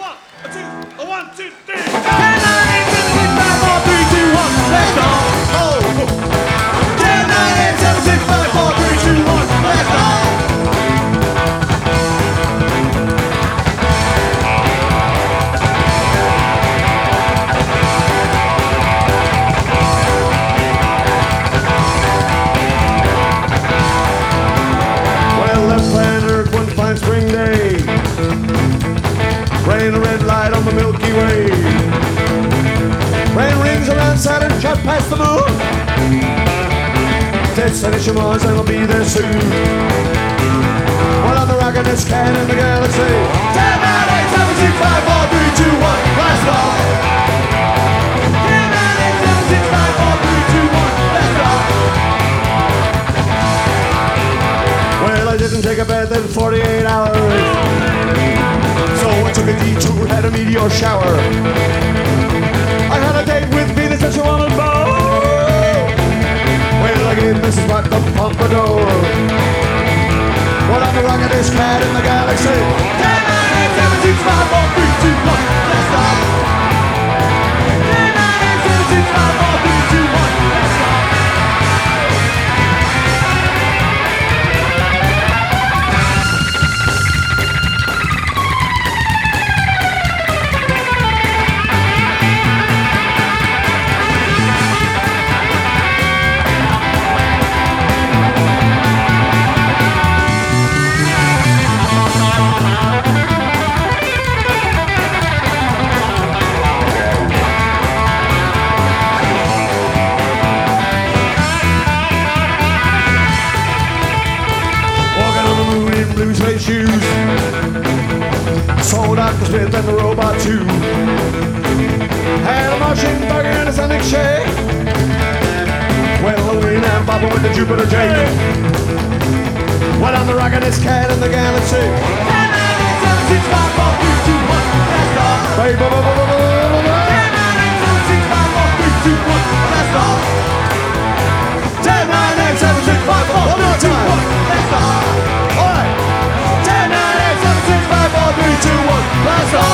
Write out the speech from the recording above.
One, two, three. 10, 9, 8, 7, 6, 5, 4, 3, 2, 1. Let's go. Oh. 10, 9, 8, 7, 6, 5, 4, 3, 2, 1. Let's go. Well, left planet one fine spring day. Rain a red light on the Milky Way. Rain rings around Saturn, shot past the moon. Destination Mars, and I'll be there soon. Well, I'm the rockin'est cat in the galaxy. 10, 9, 8, 7, 6, 5, 4, 3, 2, 1, blast off. 10, 9, 8, 7, 6, 5, 4, 3, 2, 1, blast off. Well, I didn't take a bath in 48 hours. So I took a detour, had a meteor shower. I had a date with Venus and she wanted more. Well, I gave Mrs. Watt the pompadour. Well, I'm the rockin'est cat in the galaxy. 10, 9, 8, 7, 6, 5, 4, 3, 2, 1, let's stop. 10, 9, 8, 7, 6, 5, 4, 3, 2, 1, let's stop. Blue suede shoes. Saw Dr. Smith and the robot too. Had a Martian burger and a Sonic shake. Well, Halloween and Papa went to Jupiter Jake. Well, I'm the rockin'est cat in the galaxy. 10, 9, 8, 7, 6, 5, 4, 3, 2, 1, let's go. 10, 9, 8, 7, 6, 5, 4, 3, 2, 1, let's go. 10, 9, 8, 7, 6, 5, 4, 3, 2, 1, let's go. All right. 10, 9, 8, 7, 6, 5, 4, 3, 2, 1, let's go.